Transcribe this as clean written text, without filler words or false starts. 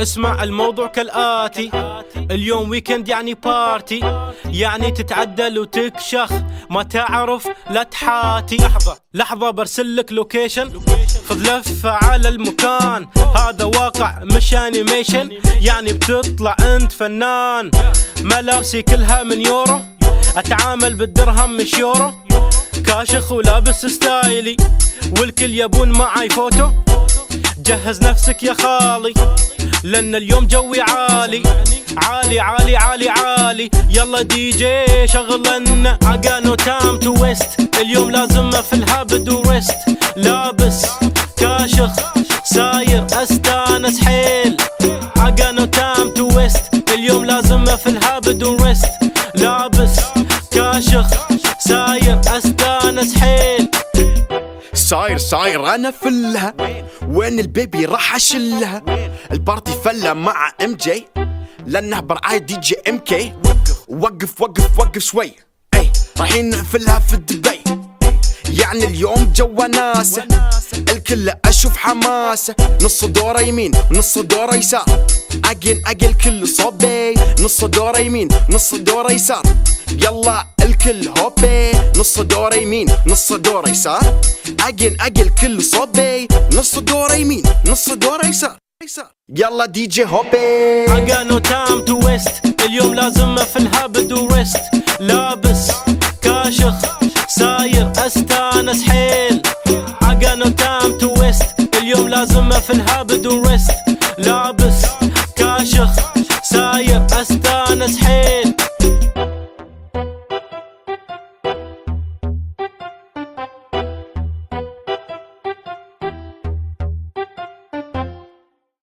اسمع الموضوع كالآتي، اليوم ويكند يعني بارتي، يعني تتعدل وتكشخ، ما تعرف لا تحاتي. لحظة برسلك لوكيشن، خذ لفة على المكان، هذا واقع مش انيميشن، يعني بتطلع انت فنان. ملابسي كلها من يورو، اتعامل بالدرهم مش يورو، كاشخ ولابس ستايلي، والكل يبون معاي فوتو. جهز نفسك يا خالي، لان اليوم جوي عالي عالي عالي عالي عالي. يلا دي جي شغلنا عقانو تام تو ويست، اليوم لازم في الهابد وريست. لابس كاشخ ساير استانس حيل، عقانو تام تو ويست، اليوم لازم في الهابد وريست. لابس كاشخ ساير استانس حيل. صاير انا فلها، وين البيبي راح اشلها؟ البارتي فله مع ام جي، لانه برعاية دي جي ام كي. وقف شوي، اي رايحين نقفلها في دبي، يعني اليوم جوا ناسه، الكل اشوف حماسه. نص دوره يمين نص دوره يسار، اقل كل صوبي، نص دوره يمين نص دوره يسار. يلا الكل هوبي، نص دوره يمين نص دوره يسار، اقل كل صوبي، نص دوره يمين نص دوره يسار. يلا دي جي هوبي، عقانو تام تو ويست، اليوم لازم في الهابد وريست. لابس كاشخ ساير استانس حيل، عقانو تام تو ويست، اليوم لازم في الهابد وريست. لابس كاشخ ساير